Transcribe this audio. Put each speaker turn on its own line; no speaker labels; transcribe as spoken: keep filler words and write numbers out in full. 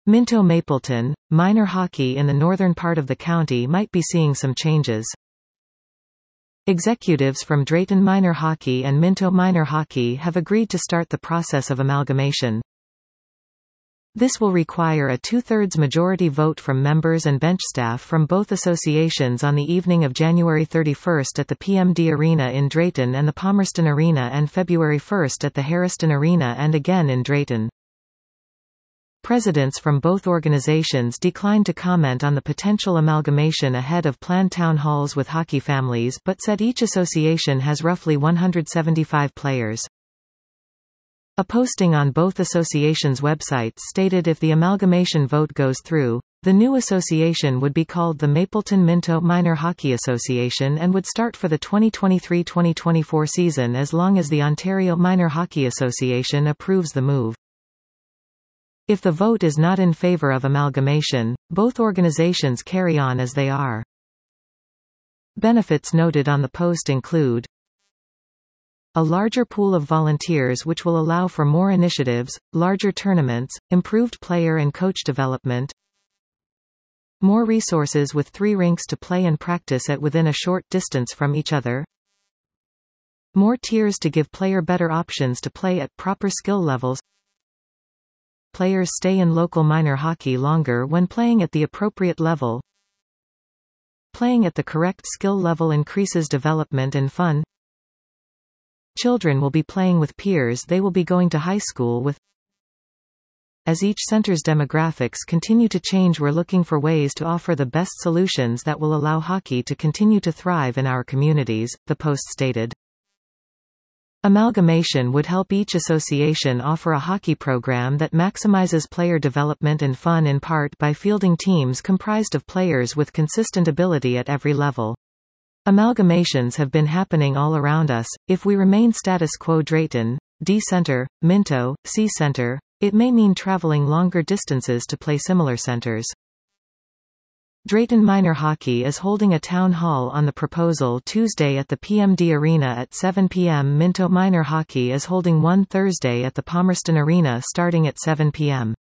Minto Mapleton, minor hockey in the northern part of the county might be seeing some changes. Executives from Drayton Minor Hockey and Minto Minor Hockey have agreed to start the process of amalgamation. This will require a two-thirds majority vote from members and bench staff from both associations on the evening of January thirty-first at the P M D Arena in Drayton and the Palmerston Arena, and February first at the Harriston Arena and again in Drayton. Presidents from both organizations declined to comment on the potential amalgamation ahead of planned town halls with hockey families, but said each association has roughly one hundred seventy-five players. A posting on both associations' websites stated if the amalgamation vote goes through, the new association would be called the Mapleton Minto Minor Hockey Association and would start for the twenty twenty-three twenty twenty-four season as long as the Ontario Minor Hockey Association approves the move. If the vote is not in favor of amalgamation, both organizations carry on as they are. Benefits noted on the post include a larger pool of volunteers which will allow for more initiatives, larger tournaments, improved player and coach development, more resources with three rinks to play and practice at within a short distance from each other, more tiers to give player better options to play at proper skill levels, players stay in local minor hockey longer when playing at the appropriate level, playing at the correct skill level increases development and fun, children will be playing with peers they will be going to high school with. As each center's demographics continue to change, we're looking for ways to offer the best solutions that will allow hockey to continue to thrive in our communities, the post stated. Amalgamation would help each association offer a hockey program that maximizes player development and fun, in part by fielding teams comprised of players with consistent ability at every level. Amalgamations have been happening all around us. If we remain status quo, Drayton, D Center, Minto, C Center, it may mean traveling longer distances to play similar centers. Drayton Minor Hockey is holding a town hall on the proposal Tuesday at the P M D Arena at seven p m Minto Minor Hockey is holding one Thursday at the Palmerston Arena starting at seven p m